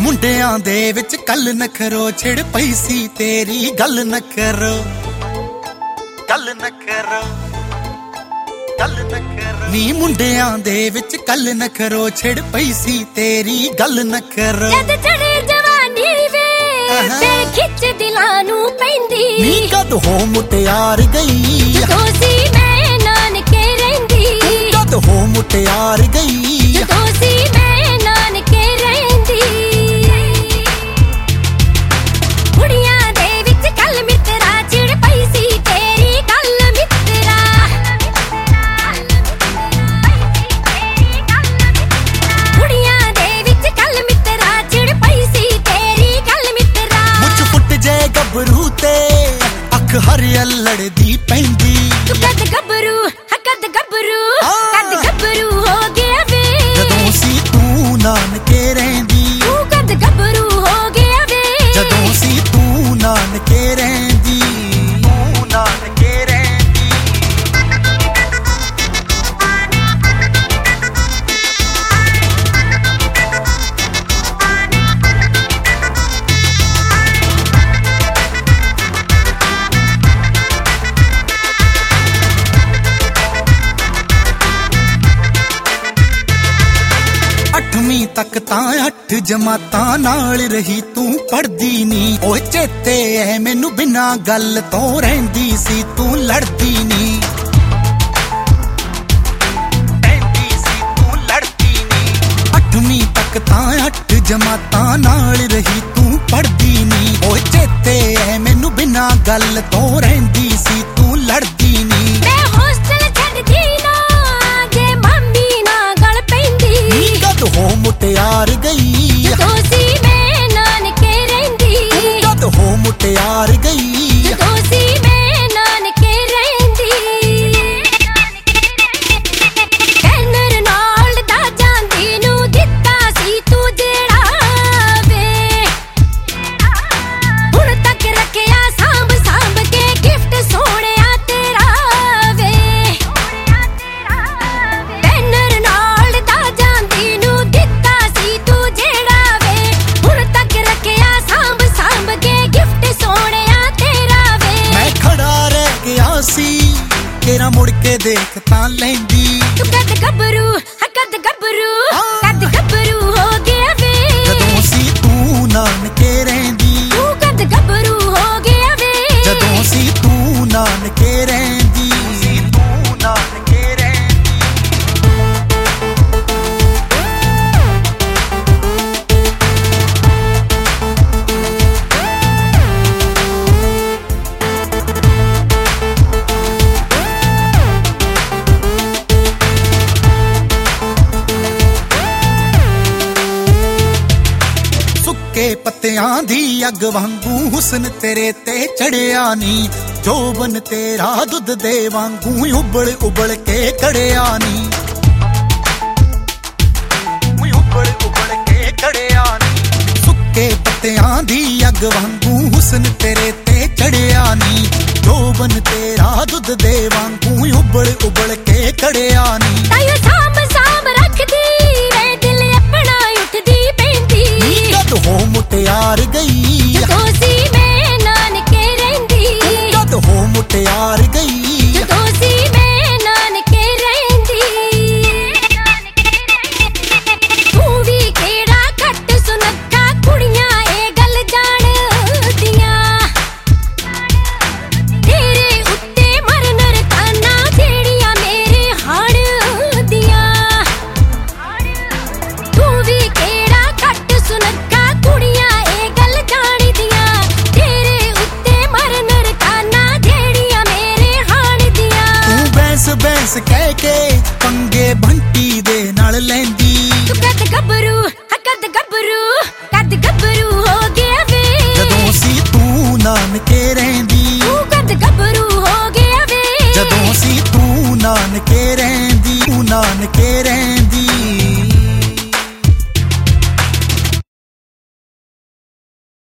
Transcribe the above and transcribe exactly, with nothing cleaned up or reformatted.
ਮੁੰਡਿਆਂ ਦੇ ਵਿੱਚ ਕੱਲ ਨਖਰੋ ਛਿੜ ਪਈ ਸੀ ਤੇਰੀ ਗੱਲ ਨਾ ਕਰੋ ਗੱਲ ਨਾ ਕਰੋ ਗੱਲ ਨਾ ਕਰੋ ਨੀ ਮੁੰਡਿਆਂ ਦੇ ਵਿੱਚ ਕੱਲ ਨਖਰੋ ਛਿੜ ਪਈ ਸੀ ਤੇਰੀ ਗੱਲ ਨਾ ਕਰੋ ਜਦ ਚੜੇ ਜਵਾਨੀ ਵੇ ਤੇ ਖਿੱਚ ਦਿਲਾਂ ਨੂੰ ਪੈਂਦੀ ਨੀ ਕਦ ਹੋ ਮੁਟਿਆਰ ਗਈ ਜਦੋਂ ਸੀ ਮੈਂ ਨਾਨਕੇ ਰਹਿੰਦੀ ਕਦ ਹੋ ਮੁਟਿਆਰ ਗਈ ਜਦੋਂ ਸੀ ਮੈਂ ਨਾਨਕੇ ਰਹਿੰਦੀ ਕੁੜੀਆਂ ਦੇ ਵਿੱਚ ਕੱਲ ਮਿੱਤਰਾ ਚਿੜ ਪਈ ਸੀ ਤੇਰੀ ਗੱਲ ਮਿੱਤਰਾ ਕੁੜੀਆਂ ਦੇ ਵਿੱਚ ਕੱਲ ਮਿੱਤਰਾ ਚਿੜ ਪਈ ਸੀ ਤੇਰੀ ਗੱਲ ਮਿੱਤਰਾ ਮੁੱਛ ਫੁੱਟ ਜੇ ਗੱਭਰੂ ਤੇ ਅੱਖ ਹਰਿਅਲ ਲੜਦੀ ਪੈਂਦੀ ਤੂੰ ਕਦ ਗੱਭਰੂ ਕਦ ਗੱਭਰੂ ਕਦ ਗੱਭਰੂ ਹੋ ਗਿਆ ਵੇ ਜਦੋਂ ਸੀ ਤੂੰ ਨਾਨਕੇ ਰਹਿੰਦੀ ਤੂੰ ਕਦ ਗੱਭਰੂ ਹੋ ਗਿਆ ਵੇ ਜਦੋਂ ਸੀ ਤੂੰ ਨਾਨਕੇ ਰਹਿੰਦੀ ਤੂੰ ਨਾਨਕੇ ਰਹਿੰਦੀ ਅੱਠਵੀਂ ਤੱਕ ਤਾਂ ਅੱਠ ਜਮਾਤਾਂ ਨਾਲ ਰਹੀ ਤੂੰ ਪੜਦੀ ਨੀ ਓਏ ਚੇਤੇ ਐ ਮੈਨੂੰ ਬਿਨਾਂ ਗੱਲ ਤੋਂ ਰਹਿੰਦੀ ਸੀ ਤੂੰ ਲੜਦੀ ਨੀ ਰਹਿੰਦੀ ਸੀ ਤੂੰ ਲੜਦੀ ਨੀ ਅੱਠਵੀਂ ਤੱਕ ਤਾਂ ਅੱਠ ਜਮਾਤਾਂ ਨਾਲ ਰਹੀ ਤੂੰ ਪੜਦੀ ਨੀ ਓਏ ਚੇਤੇ ਐ ਮੈਨੂੰ ਬਿਨਾਂ ਗੱਲ ਤੋਂ ਰਹਿੰਦੀ ਸੀ ਤੂੰ ਲੜਦੀ ਨੀ ਮੈਂ ਹੋਸਟਲ ਛੱਡਦੀ ਨਾ ਜੇ ਮੰਮੀ ਨਾ ਗੱਲ ਪੈਂਦੀ ਕਦ ਹੋ ਮੁਟਿਆਰ ਗਈ ਜਦੋਂ ਸੀ ਮੈਂ ਨਾਨਕੇ ਰਹਿੰਦੀ ਕਦ ਹੋ ਮੁਟਿਆਰ ਗਈ ਜਦੋਂ ਸੀ ਮੈਂ ਨਾਨਕੇ ਰਹਿੰਦੀ ਕੈਨਰ ਨਾਲ ਦਾ ਜਾਂਦੀ ਨੂੰ ਦਿੱਤਾ ਸੀ ਤੂੰ ਜਿਹੜਾ ਵੇ ਹੁਣ ਤੱਕ ਰੱਖਿਆ ਸਾਂਭ ਸਾਂਭ ਕੇ ਗਿਫਟ ਸੋਹਣਿਆ ਤੇਰਾ ਵੇ ਕੈਨਰ ਨਾਲ ਦਾ ਜਾਂਦੀ ਨੂੰ ਦਿੱਤਾ ਸੀ ਤੂੰ ਜਿਹੜਾ ਵੇ ਹੁਣ ਤੱਕ ਰੱਖਿਆ ਸਾਂਭ ਸਾਂਭ ਕੇ ਗਿਫਟ ਸੋਹਣਿਆ ਤੇਰਾ ਵੇ ਮੈਂ ਖੜਾ ਰਹਿ ਗਿਆ ਸੀ ਤੇਰਾ ਮੁੜ ਕੇ ਦੇਖ ਤਾਂ ਲੈਂਦੀ ਤੂੰ ਕਦ ਗੱਭਰੂ ਕਦ ਗੱਭਰੂ ਕਦ ਗੱਭਰੂ ਹੋ ਗਿਆ ਵੇ ਜਦੋਂ ਸੀ ਤੂੰ ਨਾਨਕੇ ਰਹਿੰਦੀ ਤੂੰ ਕਦ ਗੱਭਰੂ ਹੋ ਗਿਆ ਵੇ ਜਦੋਂ ਸੀ ਤੂੰ ਨਾਨਕੇ ਰਹਿੰਦੀ ਸੀ ਤੂੰ ਨਾਨਕੇ ਰਹਿੰਦੀ ਸੁੱਕੇ ਪੱਤਿਆਂ ਦੀ ਅੱਗ ਵਾਂਗੂ ਹੁਸਨ ਤੇਰੇ ਤੇ ਚੜਿਆ ਨੀ ਜੋਬਨ ਤੇਰਾ ਦੁੱਧ ਦੇ ਵਾਂਗੂ ਉਬਲ ਉਬਲ ਕੇ ਕੜਿਆ ਨੀ ਉਬਲ ਉਬਲ ਕੇ ਕੜਿਆ ਨੀ ਸੁੱਕੇ ਪੱਤਿਆਂ ਦੀ ਅੱਗ ਵਾਂਗੂ ਹੁਸਨ ਤੇਰੇ ਤੇ ਚੜਿਆ ਨੀ ਜੋਬਨ ਤੇਰਾ ਦੁੱਧ ਦੇ ਵਾਂਗੂ ਉਬਲ ਉਬਲ ਕੇ ਕੜਿਆ ਨੀ ਤਾਇਓ ਸਾਂਭ ਸਾਂਭ ਰੱਖਦੀ ਵੇ ਦਿਲ ਆਪਣਾ ਉੱਠਦੀ ਪੈਂਦੀ ਕਦ ਹੋ ਮੁਟਿਆਰ ਗਈ ਜਦੋਂ ਸੀ ਮੈਂ ਨਾਨਕੇ ਰਹਿੰਦੀ ਕਦ ਹੋ ਮੁਟਿਆਰ